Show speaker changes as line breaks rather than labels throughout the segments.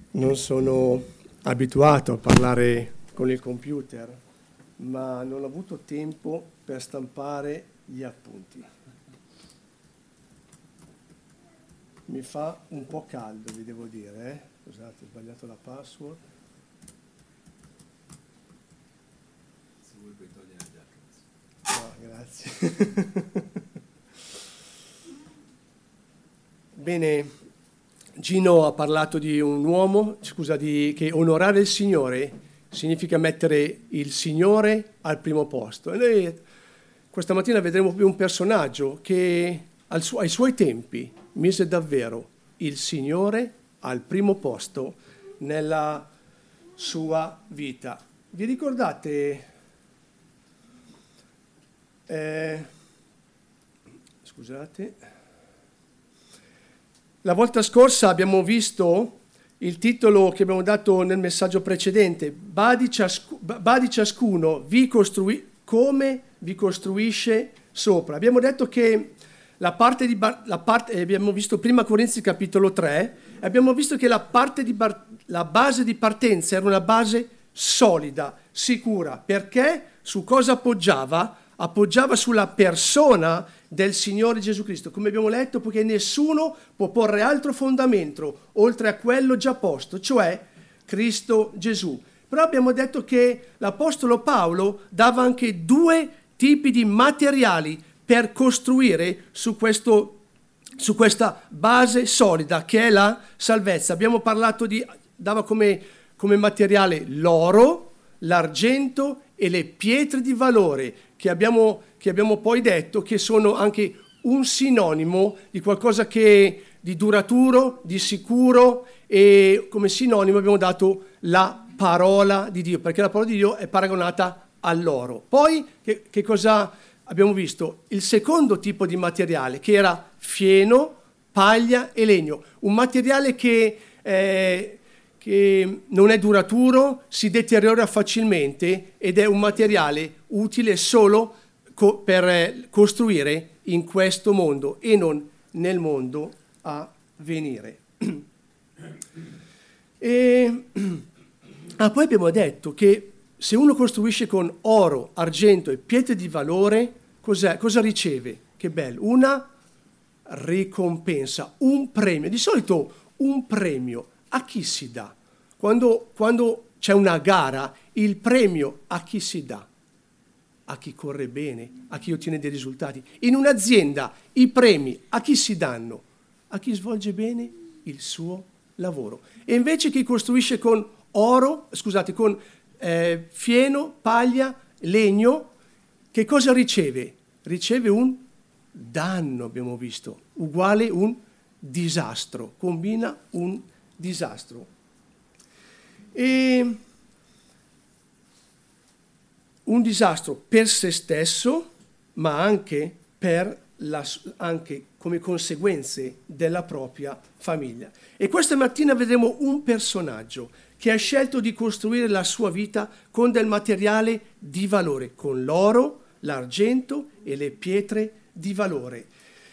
Non sono abituato a parlare con il computer, ma non ho avuto tempo per stampare gli appunti. Mi fa un po' caldo, vi devo dire, Scusate, ho sbagliato la password.
Se vuoi puoi togliere la giacca.
No, grazie. Bene, Gino ha parlato di un uomo, che onorare il Signore significa mettere il Signore al primo posto. E noi questa mattina vedremo più un personaggio che ai suoi tempi mise davvero il Signore al primo posto nella sua vita. Vi ricordate? Scusate. La volta scorsa abbiamo visto il titolo che abbiamo dato nel messaggio precedente, badi ciascuno come vi costruisce sopra. Abbiamo detto che abbiamo visto prima Corinzi capitolo 3, abbiamo visto che la base di partenza era una base solida, sicura, perché su cosa appoggiava? Appoggiava sulla persona del Signore Gesù Cristo, come abbiamo letto, poiché nessuno può porre altro fondamento oltre a quello già posto, cioè Cristo Gesù. Però abbiamo detto che l'Apostolo Paolo dava anche due tipi di materiali per costruire su questa base solida che è la salvezza. Abbiamo parlato dava come materiale l'oro, l'argento e le pietre di valore che abbiamo poi detto che sono anche un sinonimo di qualcosa di duraturo, di sicuro, e come sinonimo abbiamo dato la parola di Dio, perché la parola di Dio è paragonata all'oro. Poi che cosa abbiamo visto? Il secondo tipo di materiale, che era fieno, paglia e legno, un materiale che non è duraturo, si deteriora facilmente ed è un materiale utile solo per costruire in questo mondo e non nel mondo a venire. Poi abbiamo detto che se uno costruisce con oro, argento e pietre di valore, cosa riceve? Che bello, una ricompensa, un premio. Di solito un premio a chi si dà? Quando c'è una gara, il premio a chi si dà? A chi corre bene, a chi ottiene dei risultati. In un'azienda i premi a chi si danno? A chi svolge bene il suo lavoro. E invece chi costruisce con fieno, paglia, legno, che cosa riceve? Riceve un danno, abbiamo visto, uguale un disastro, combina un disastro. E un disastro per se stesso, ma anche anche come conseguenze della propria famiglia. E questa mattina vedremo un personaggio che ha scelto di costruire la sua vita con del materiale di valore, con l'oro, l'argento e le pietre di valore.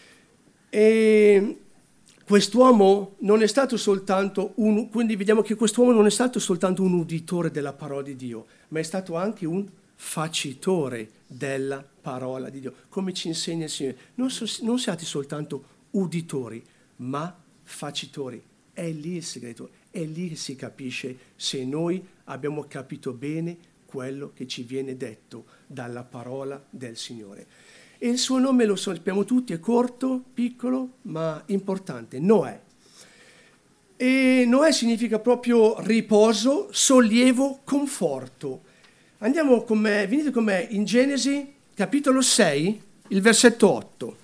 E quest'uomo non è stato soltanto quindi vediamo che quest'uomo non è stato soltanto un uditore della parola di Dio, ma è stato anche un facitore della parola di Dio, come ci insegna il Signore. Non siate soltanto uditori, ma facitori. È lì il segreto, è lì che si capisce se noi abbiamo capito bene quello che ci viene detto dalla parola del Signore. E il suo nome lo sappiamo tutti, è corto, piccolo, ma importante, Noè. E Noè significa proprio riposo, sollievo, conforto. Venite con me in Genesi, capitolo 6, il versetto 8.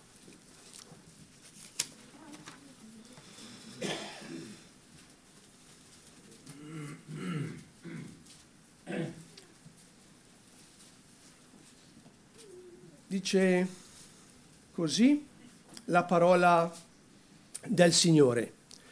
Dice così la parola del Signore.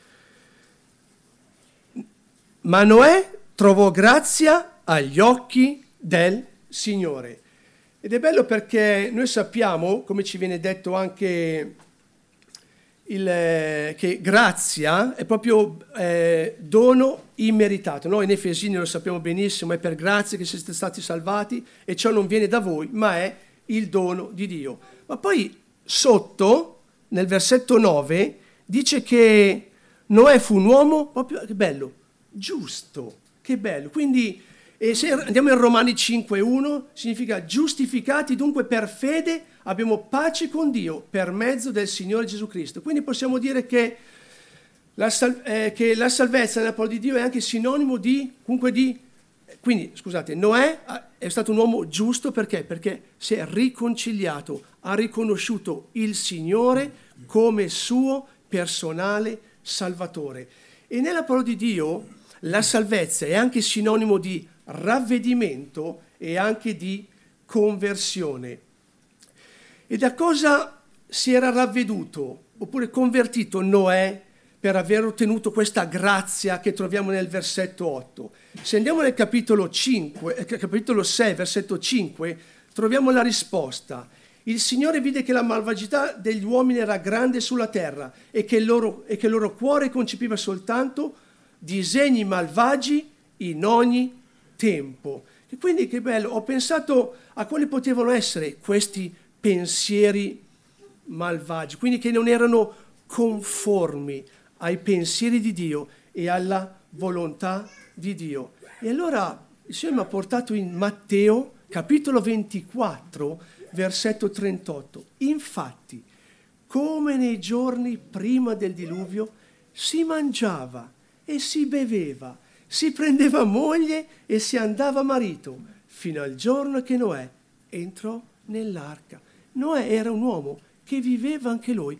Ma Noè trovò grazia agli occhi del Signore. Ed è bello perché noi sappiamo, come ci viene detto anche che grazia è proprio dono immeritato. Noi in Efesini lo sappiamo benissimo, è per grazia che siete stati salvati e ciò non viene da voi, ma è il dono di Dio. Ma poi sotto, nel versetto 9, dice che Noè fu un uomo proprio, che bello, giusto, che bello. Quindi se andiamo in Romani 5:1, significa giustificati dunque per fede abbiamo pace con Dio per mezzo del Signore Gesù Cristo. Quindi possiamo dire che la salvezza nella parola di Dio è anche sinonimo quindi scusate, Noè è stato un uomo giusto perché? Perché si è riconciliato, ha riconosciuto il Signore come suo personale Salvatore. E nella parola di Dio la salvezza è anche sinonimo di ravvedimento e anche di conversione. E da cosa si era ravveduto oppure convertito Noè per aver ottenuto questa grazia che troviamo nel versetto 8? Se andiamo nel capitolo 6, versetto 5, troviamo la risposta. Il Signore vide che la malvagità degli uomini era grande sulla terra e che il loro cuore concepiva soltanto disegni malvagi in ogni tempo. E quindi che bello, ho pensato a quali potevano essere questi pensieri malvagi, quindi che non erano conformi ai pensieri di Dio e alla volontà di Dio. E allora il Signore mi ha portato in Matteo, capitolo 24, versetto 38. Infatti, come nei giorni prima del diluvio, si mangiava e si beveva, si prendeva moglie e si andava marito, fino al giorno che Noè entrò nell'arca. Noè era un uomo che viveva anche lui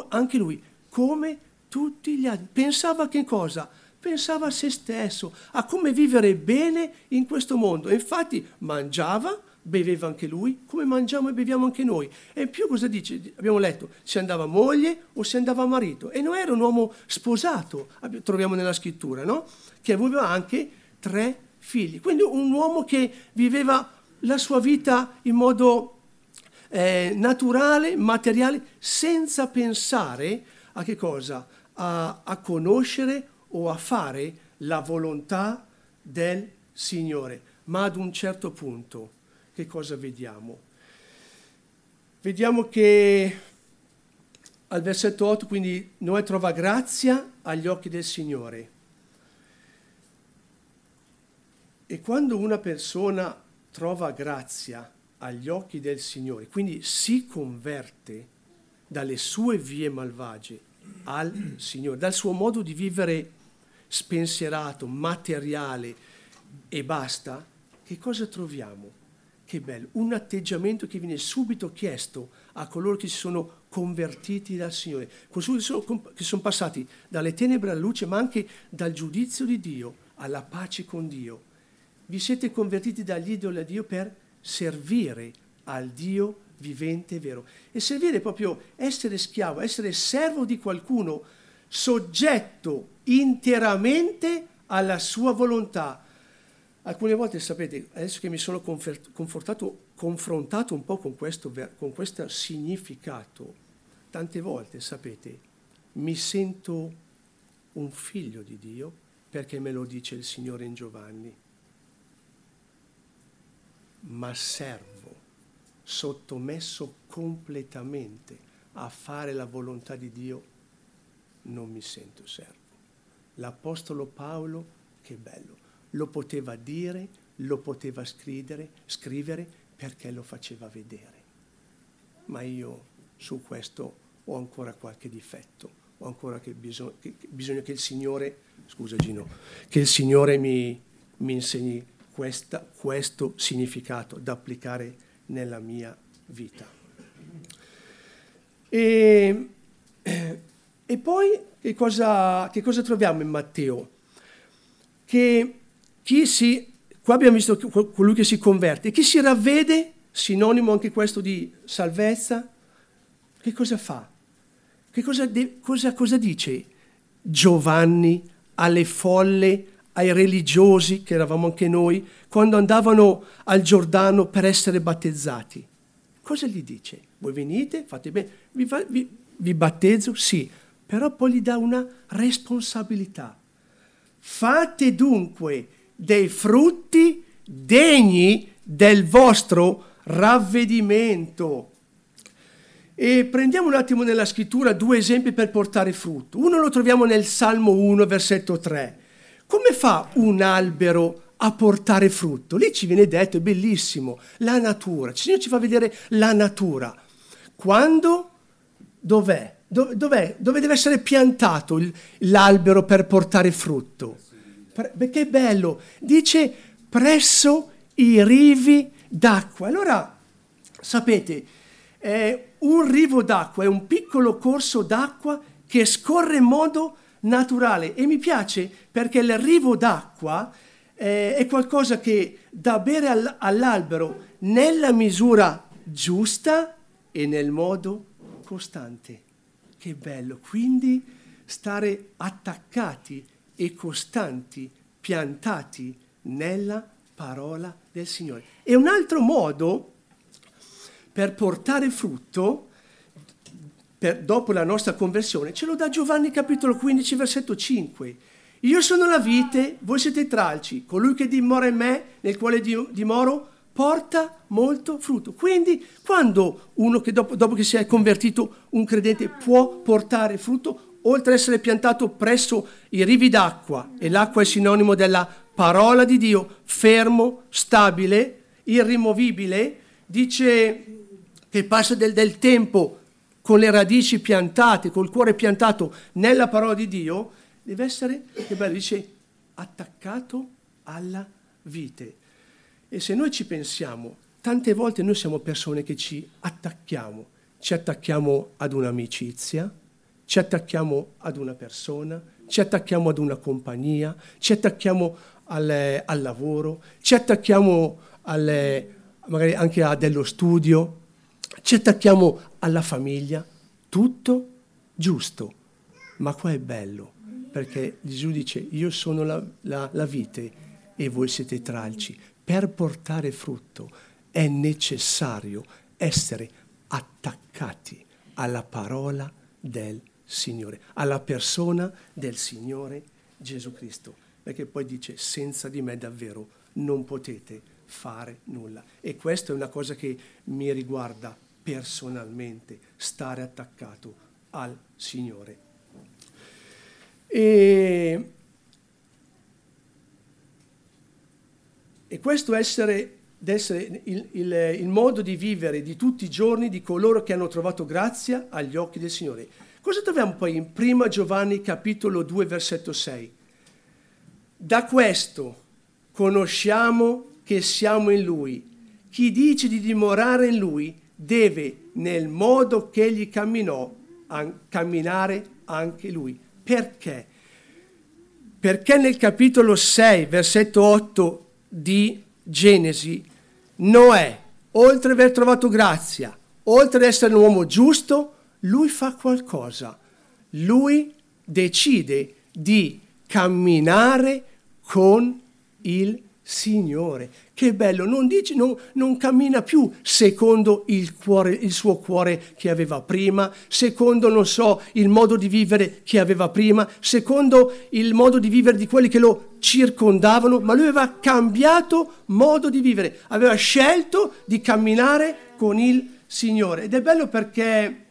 come tutti gli altri. Pensava a che cosa? Pensava a se stesso, a come vivere bene in questo mondo. E infatti mangiava, beveva anche lui, come mangiamo e beviamo anche noi. E in più cosa dice? Abbiamo letto, si andava moglie o si andava marito. E Noè era un uomo sposato, troviamo nella scrittura, no? Che aveva anche 3 figli. Quindi un uomo che viveva la sua vita in modo naturale, materiale, senza pensare a che cosa? A conoscere o a fare la volontà del Signore. Ma ad un certo punto, che cosa vediamo? Vediamo che al versetto 8, quindi Noè trova grazia agli occhi del Signore. E quando una persona trova grazia agli occhi del Signore, quindi si converte dalle sue vie malvagie al Signore, dal suo modo di vivere spensierato, materiale e basta, che cosa troviamo? Che bello, un atteggiamento che viene subito chiesto a coloro che si sono convertiti dal Signore, che sono passati dalle tenebre alla luce, ma anche dal giudizio di Dio alla pace con Dio. Vi siete convertiti dagli idoli a Dio per servire al Dio vivente e vero. E servire è proprio essere schiavo, essere servo di qualcuno, soggetto interamente alla sua volontà. Alcune volte, sapete, adesso che mi sono confrontato un po' con questo significato, tante volte, sapete, mi sento un figlio di Dio perché me lo dice il Signore in Giovanni. Ma servo, sottomesso completamente a fare la volontà di Dio, non mi sento servo. L'Apostolo Paolo, che bello, lo poteva dire, lo poteva scrivere perché lo faceva vedere. Ma io su questo ho ancora qualche difetto, ho ancora bisogno che il Signore, scusa Gino, che il Signore mi insegni questo significato da applicare nella mia vita. E poi che cosa troviamo in Matteo? Che qua abbiamo visto colui che si converte, chi si ravvede, sinonimo anche questo di salvezza, che cosa fa? Cosa dice Giovanni alle folle, ai religiosi, che eravamo anche noi, quando andavano al Giordano per essere battezzati? Cosa gli dice? Voi venite, fate bene, vi battezzo? Sì, però poi gli dà una responsabilità. Fate dunque dei frutti degni del vostro ravvedimento. E prendiamo un attimo nella scrittura 2 esempi per portare frutto. Uno lo troviamo nel Salmo 1, versetto 3. Come fa un albero a portare frutto? Lì ci viene detto, è bellissimo, la natura. Il Signore ci fa vedere la natura. Quando? Dov'è? Dove deve essere piantato l'albero per portare frutto? Che bello! Dice presso i rivi d'acqua. Allora, sapete, un rivo d'acqua è un piccolo corso d'acqua che scorre in modo naturale e mi piace perché il rivo d'acqua è qualcosa che dà bere all'albero nella misura giusta e nel modo costante. Che bello! Quindi stare attaccati e costanti, piantati nella parola del Signore. E un altro modo per portare frutto dopo la nostra conversione ce lo dà Giovanni capitolo 15 versetto 5. Io sono la vite, voi siete tralci, colui che dimora in me, nel quale dimoro, porta molto frutto. Quindi quando uno che dopo che si è convertito, un credente, può portare frutto, oltre ad essere piantato presso i rivi d'acqua, e l'acqua è sinonimo della parola di Dio, fermo, stabile, irrimovibile, dice che passa del tempo con le radici piantate, col cuore piantato nella parola di Dio, deve essere, che bello, dice, attaccato alla vite. E se noi ci pensiamo, tante volte noi siamo persone che ci attacchiamo ad un'amicizia, ci attacchiamo ad una persona, ci attacchiamo ad una compagnia, ci attacchiamo al lavoro, ci attacchiamo magari anche a dello studio, ci attacchiamo alla famiglia, tutto giusto. Ma qua è bello, perché Gesù dice, io sono la vite e voi siete tralci. Per portare frutto è necessario essere attaccati alla parola del Signore, alla persona del Signore Gesù Cristo, perché poi dice senza di me davvero non potete fare nulla. E questa è una cosa che mi riguarda personalmente, stare attaccato al Signore. E questo deve essere il modo di vivere di tutti i giorni di coloro che hanno trovato grazia agli occhi del Signore. Cosa troviamo poi in 1 Giovanni capitolo 2 versetto 6? Da questo conosciamo che siamo in Lui. Chi dice di dimorare in Lui deve nel modo che egli camminò camminare anche Lui. Perché? Perché nel capitolo 6 versetto 8 di Genesi, Noè, oltre ad aver trovato grazia, oltre ad essere un uomo giusto, lui fa qualcosa. Lui decide di camminare con il Signore. Che bello, non cammina più secondo il suo cuore che aveva prima, secondo, il modo di vivere che aveva prima, secondo il modo di vivere di quelli che lo circondavano, ma lui aveva cambiato modo di vivere, aveva scelto di camminare con il Signore. Ed è bello perché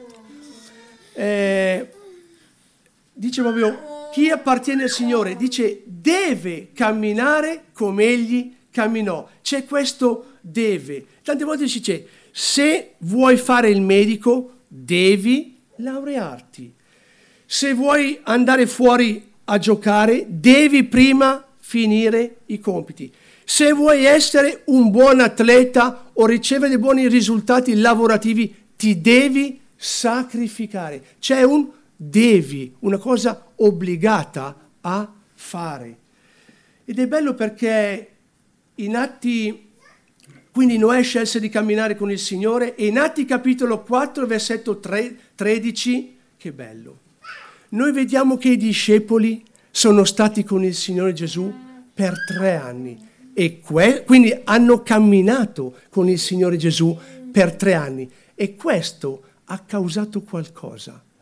dice proprio, chi appartiene al Signore, dice, deve camminare come egli camminò. C'è questo deve. Tante volte si dice, se vuoi fare il medico, devi laurearti. Se vuoi andare fuori a giocare, devi prima finire i compiti. Se vuoi essere un buon atleta o ricevere dei buoni risultati lavorativi, ti devi sacrificare. C'è un devi, una cosa obbligata a fare. Ed è bello perché in Atti, quindi Noè scelse di camminare con il Signore, e in Atti capitolo 4 versetto 13, che bello, noi vediamo che i discepoli sono stati con il Signore Gesù per 3 anni e quindi hanno camminato con il Signore Gesù per 3 anni, e questo ha causato qualcosa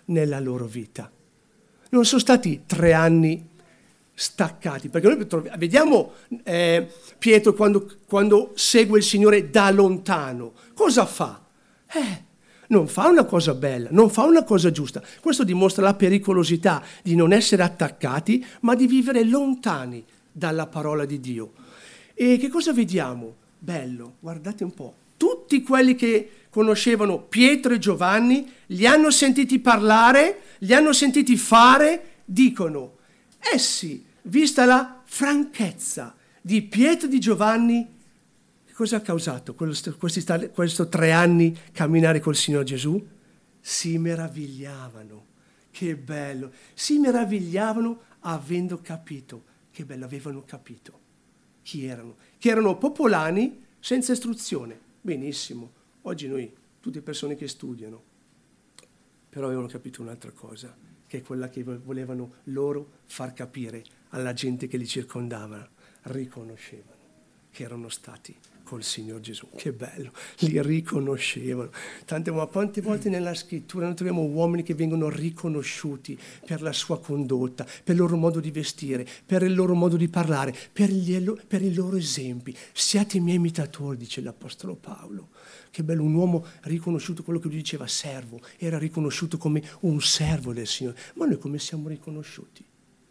nella loro vita. Non sono stati 3 anni staccati, perché noi vediamo Pietro quando segue il Signore da lontano. Cosa fa? Non fa una cosa bella, non fa una cosa giusta. Questo dimostra la pericolosità di non essere attaccati, ma di vivere lontani dalla parola di Dio. E che cosa vediamo? Bello, guardate un po'. Tutti quelli che conoscevano Pietro e Giovanni, li hanno sentiti parlare, li hanno sentiti fare, dicono, essi, vista la franchezza di Pietro e di Giovanni, cosa ha causato questo 3 anni camminare col Signore Gesù? Si meravigliavano, che bello, si meravigliavano avendo capito, che bello, avevano capito chi erano, che erano popolani senza istruzione, benissimo, oggi noi, tutte persone che studiano, però avevano capito un'altra cosa, che è quella che volevano loro far capire alla gente che li circondava, riconoscevano che erano stati col Signor Gesù. Che bello, li riconoscevano. Quante volte nella scrittura noi troviamo uomini che vengono riconosciuti per la sua condotta, per il loro modo di vestire, per il loro modo di parlare, per i loro esempi. Siate i miei imitatori, dice l'Apostolo Paolo. Che bello, un uomo riconosciuto, quello che lui diceva servo, era riconosciuto come un servo del Signore. Ma noi come siamo riconosciuti?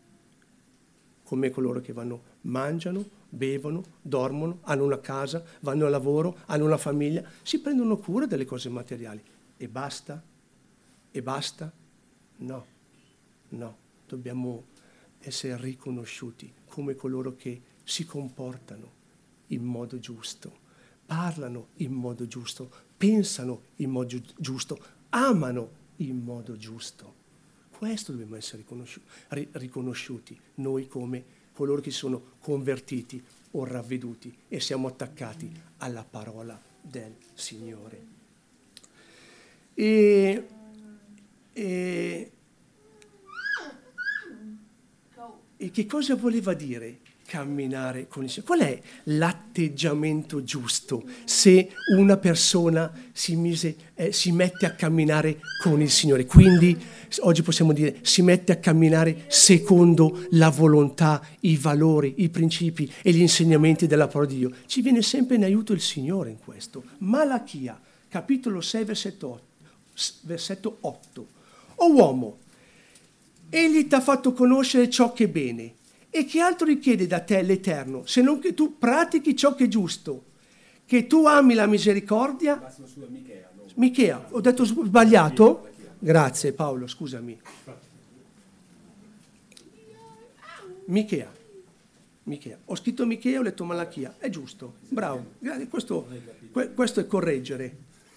Come coloro che mangiano, bevono, dormono, hanno una casa, vanno al lavoro, hanno una famiglia, si prendono cura delle cose materiali. E basta? E basta? No, dobbiamo essere riconosciuti come coloro che si comportano in modo giusto, parlano in modo giusto, pensano in modo giusto, amano in modo giusto. Questo dobbiamo essere riconosciuti, noi come coloro che sono convertiti o ravveduti e siamo attaccati alla parola del Signore. E che cosa voleva dire camminare con il Signore? Qual è l'atteggiamento giusto se una persona si mette a camminare con il Signore? Quindi oggi possiamo dire si mette a camminare secondo la volontà, i valori, i principi e gli insegnamenti della parola di Dio. Ci viene sempre in aiuto il Signore in questo. Malachia, capitolo 6, versetto 8. O uomo, egli ti ha fatto conoscere ciò che è bene. E che altro richiede da te l'Eterno, se non che tu pratichi ciò che è giusto, che tu ami la misericordia? Michea, ho detto sbagliato? Grazie Paolo, scusami. Michea. Ho scritto Michea, ho letto Malachia, è giusto, bravo. Questo è correggere.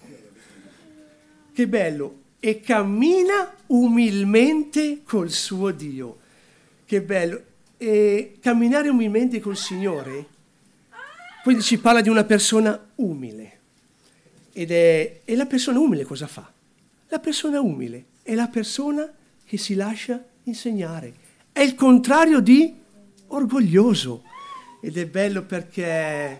Che bello. E cammina umilmente col suo Dio. Che bello. E camminare umilmente col Signore, quindi ci parla di una persona umile. E la persona umile cosa fa? La persona umile è la persona che si lascia insegnare. È il contrario di orgoglioso. Ed è bello perché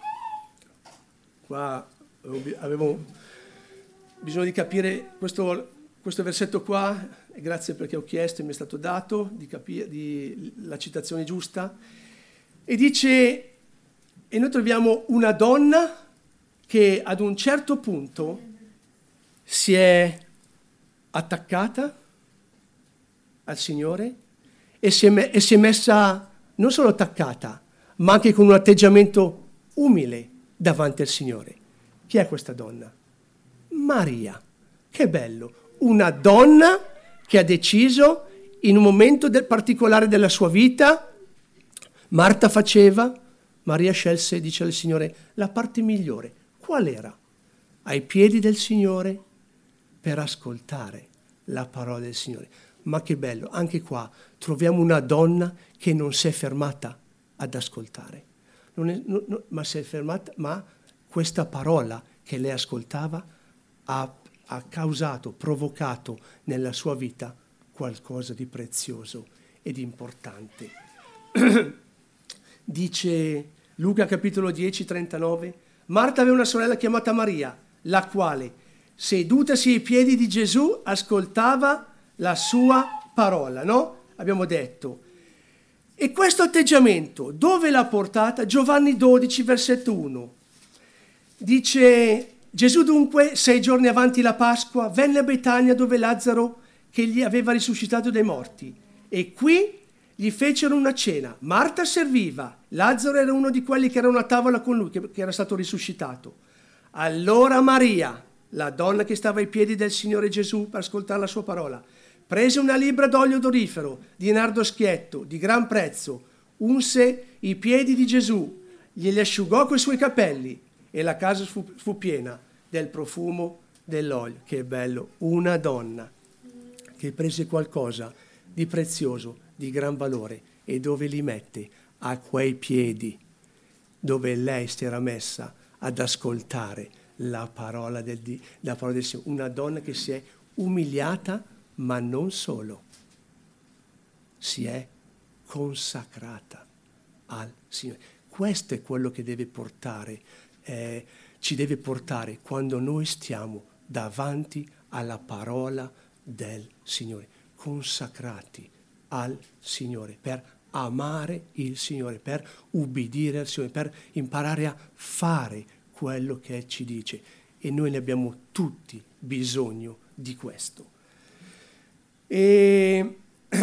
qua avevo bisogno di capire questo versetto qua. Grazie perché ho chiesto e mi è stato dato di capire la citazione giusta. E dice, e noi troviamo una donna che ad un certo punto si è attaccata al Signore e si è messa non solo attaccata, ma anche con un atteggiamento umile davanti al Signore. Chi è questa donna? Maria. Che bello! Una donna che ha deciso in un momento particolare della sua vita. Marta faceva, Maria scelse, dice al Signore, la parte migliore. Qual era? Ai piedi del Signore per ascoltare la parola del Signore. Ma che bello, anche qua troviamo una donna che non si è fermata ad ascoltare, ma si è fermata, ma questa parola che lei ascoltava ha provocato nella sua vita qualcosa di prezioso e di importante. Dice Luca capitolo 10, 39, Marta aveva una sorella chiamata Maria, la quale, sedutasi ai piedi di Gesù, ascoltava la sua parola, no? Abbiamo detto. E questo atteggiamento, dove l'ha portata? Giovanni 12, versetto 1. Dice, Gesù dunque, 6 giorni avanti la Pasqua, venne a Betania dove Lazzaro, che gli aveva risuscitato dai morti. E qui gli fecero una cena. Marta serviva, Lazzaro era uno di quelli che erano a tavola con lui, che era stato risuscitato. Allora Maria, la donna che stava ai piedi del Signore Gesù per ascoltare la sua parola, prese una libbra d'olio odorifero, di nardo schietto, di gran prezzo, unse i piedi di Gesù, glieli asciugò coi suoi capelli e la casa fu piena del profumo dell'olio. Che bello, una donna che prese qualcosa di prezioso, di gran valore, e dove li mette? A quei piedi dove lei si era messa ad ascoltare la parola del Signore. Una donna che si è umiliata, ma non solo, si è consacrata al Signore. Questo è quello che deve portare, ci deve portare quando noi stiamo davanti alla parola del Signore, consacrati al Signore, per amare il Signore, per ubbidire al Signore, per imparare a fare quello che ci dice. E noi ne abbiamo tutti bisogno di questo. Ed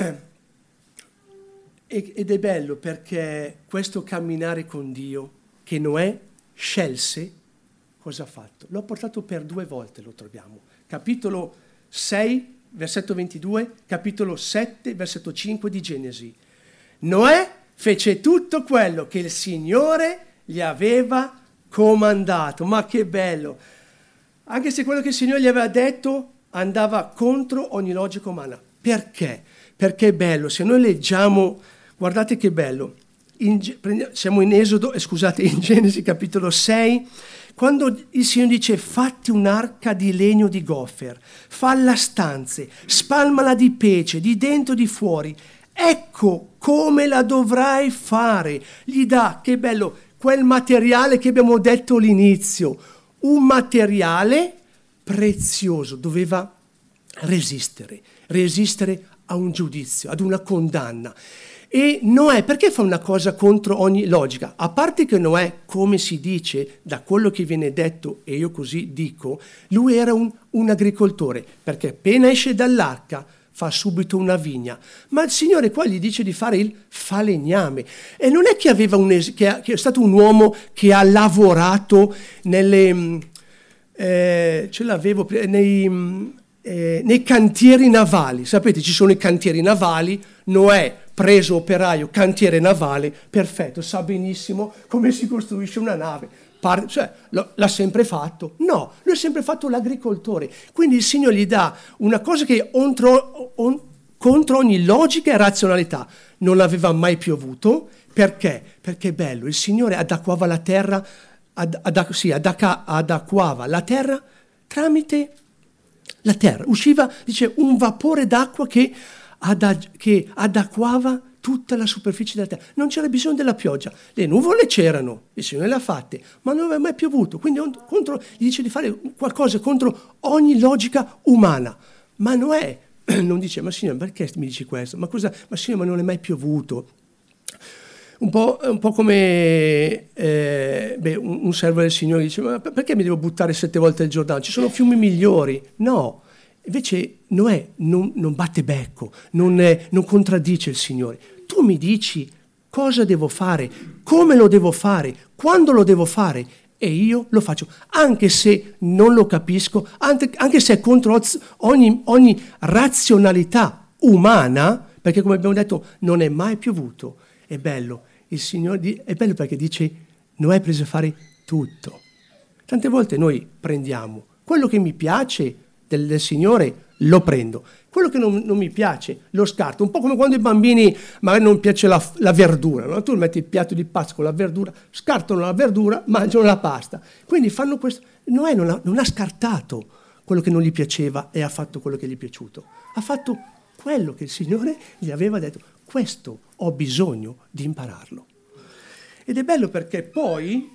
è bello perché questo camminare con Dio che Noè scelse, cosa ha fatto? L'ho portato per 2 volte, lo troviamo. Capitolo 6, versetto 22, capitolo 7, versetto 5 di Genesi. Noè fece tutto quello che il Signore gli aveva comandato. Ma che bello! Anche se quello che il Signore gli aveva detto andava contro ogni logica umana. Perché? Perché è bello. Se noi leggiamo, guardate che bello, siamo in in Genesi capitolo 6, quando il Signore dice fatti un'arca di legno di gofer, falla stanze, spalmala di pece, di dentro e di fuori, ecco come la dovrai fare. Gli dà, che bello, quel materiale che abbiamo detto all'inizio, un materiale prezioso, doveva resistere a un giudizio, ad una condanna. E Noè, perché fa una cosa contro ogni logica? A parte che Noè, come si dice, da quello che viene detto, e io così dico, lui era un agricoltore, perché appena esce dall'arca fa subito una vigna. Ma il Signore qua gli dice di fare il falegname. E non è che aveva che è stato un uomo che ha lavorato nei cantieri navali. Sapete, ci sono i cantieri navali, Noè preso operaio, cantiere navale, perfetto, sa benissimo come si costruisce una nave. L'ha sempre fatto? No, lui ha sempre fatto l'agricoltore. Quindi il Signore gli dà una cosa che contro ogni logica e razionalità. Non aveva mai piovuto. Perché? Perché è bello, il Signore adacquava la terra, adacquava la terra tramite la terra. Usciva, dice, un vapore d'acqua che adacquava tutta la superficie della terra. Non c'era bisogno della pioggia. Le nuvole c'erano, il Signore le ha fatte, ma non aveva mai piovuto. Quindi gli dice di fare qualcosa contro ogni logica umana. Ma Noè non dice, ma Signore, perché mi dici questo? Ma Signore, ma non è mai piovuto. Un po' come un servo del Signore dice, ma perché mi devo buttare 7 volte il Giordano? Ci sono fiumi migliori. No. Invece Noè non batte becco, non contraddice il Signore. Tu mi dici cosa devo fare, come lo devo fare, quando lo devo fare, e io lo faccio, anche se non lo capisco, anche se è contro ogni razionalità umana, perché come abbiamo detto non è mai piovuto. È bello, il Signore è bello perché dice Noè prese a fare tutto. Tante volte noi prendiamo quello che mi piace del Signore, lo prendo. Quello che non mi piace lo scarto. Un po' come quando i bambini magari non piace la verdura, no? Tu metti il piatto di pasta con la verdura, scartano la verdura, mangiano la pasta. Quindi fanno questo. Noè non ha scartato quello che non gli piaceva e ha fatto quello che gli è piaciuto. Ha fatto quello che il Signore gli aveva detto. Questo ho bisogno di impararlo. Ed è bello perché poi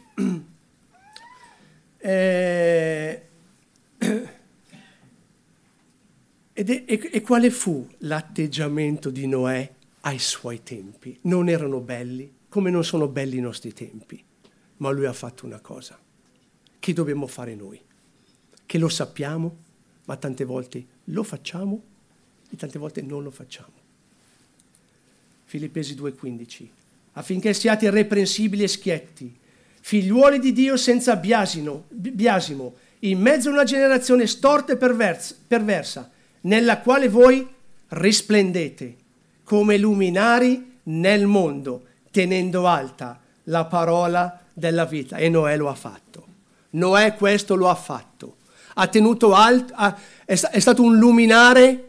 E quale fu l'atteggiamento di Noè ai suoi tempi? Non erano belli, come non sono belli i nostri tempi, ma lui ha fatto una cosa che dobbiamo fare noi, che lo sappiamo, ma tante volte lo facciamo e tante volte non lo facciamo. Filippesi 2,15: affinché siate irreprensibili e schietti, figliuoli di Dio senza biasimo, in mezzo a una generazione storta e perversa, nella quale voi risplendete come luminari nel mondo, tenendo alta la parola della vita. E Noè lo ha fatto. Noè questo lo ha fatto. Ha tenuto alto, è stato un luminare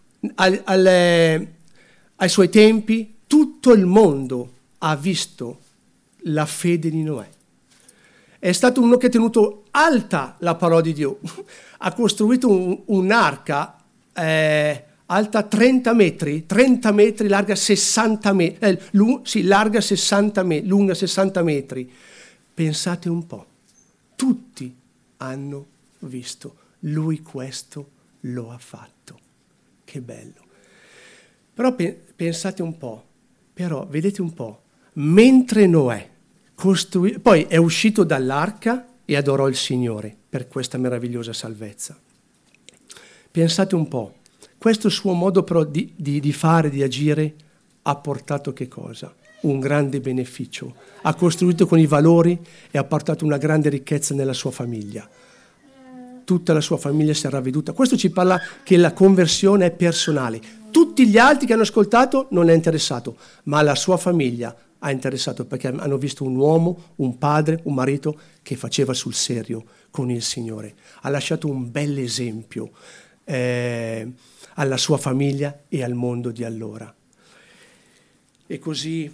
ai suoi tempi. Tutto il mondo ha visto la fede di Noè. È stato uno che ha tenuto alta la parola di Dio. Ha costruito un'arca alta 30 metri, larga 60 metri, lunga 60 metri. Pensate un po', tutti hanno visto, lui questo lo ha fatto. Che bello. Però pensate un po', vedete un po', mentre Noè poi è uscito dall'arca e adorò il Signore per questa meravigliosa salvezza. Pensate un po', questo suo modo però di fare, di agire, ha portato che cosa? Un grande beneficio. Ha costruito con i valori e ha portato una grande ricchezza nella sua famiglia. Tutta la sua famiglia si è ravveduta. Questo ci parla che la conversione è personale. Tutti gli altri che hanno ascoltato non è interessato, ma la sua famiglia ha interessato perché hanno visto un uomo, un padre, un marito che faceva sul serio con il Signore. Ha lasciato un bel esempio alla sua famiglia e al mondo di allora. E così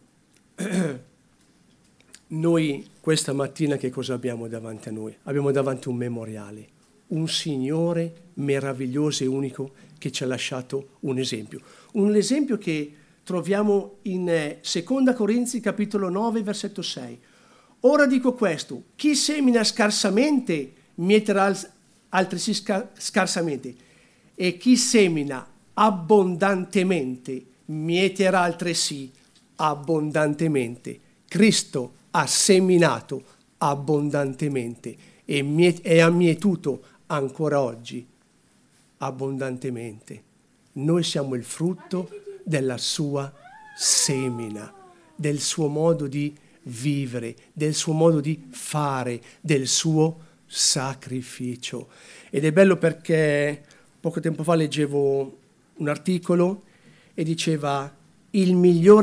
noi questa mattina che cosa abbiamo davanti a noi? Abbiamo davanti un memoriale, un Signore meraviglioso e unico che ci ha lasciato un esempio. Un esempio che troviamo in 2 Corinzi capitolo 9 versetto 6. Ora dico questo, chi semina scarsamente mieterà altresì scarsamente, e chi semina abbondantemente mieterà altresì abbondantemente. Cristo ha seminato abbondantemente e ha mietuto ancora oggi abbondantemente. Noi siamo il frutto della sua semina, del suo modo di vivere, del suo modo di fare, del suo sacrificio. Ed è bello perché poco tempo fa leggevo un articolo e diceva il miglior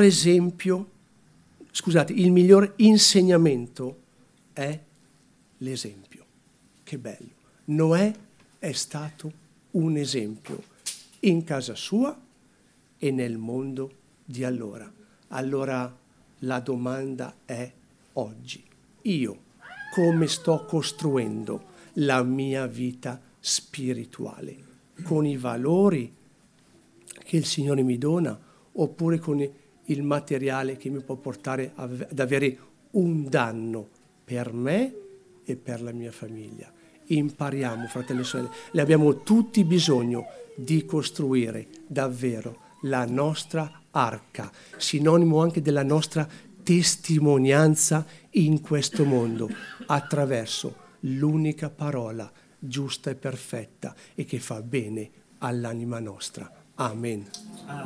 insegnamento è l'esempio. Che bello. Noè è stato un esempio in casa sua e nel mondo di allora. Allora la domanda è oggi, io come sto costruendo la mia vita spirituale? Con i valori che il Signore mi dona oppure con il materiale che mi può portare ad avere un danno per me e per la mia famiglia? Impariamo, fratelli e sorelle, ne abbiamo tutti bisogno di costruire davvero la nostra arca, sinonimo anche della nostra testimonianza in questo mondo, attraverso l'unica parola giusta e perfetta e che fa bene all'anima nostra. Amen.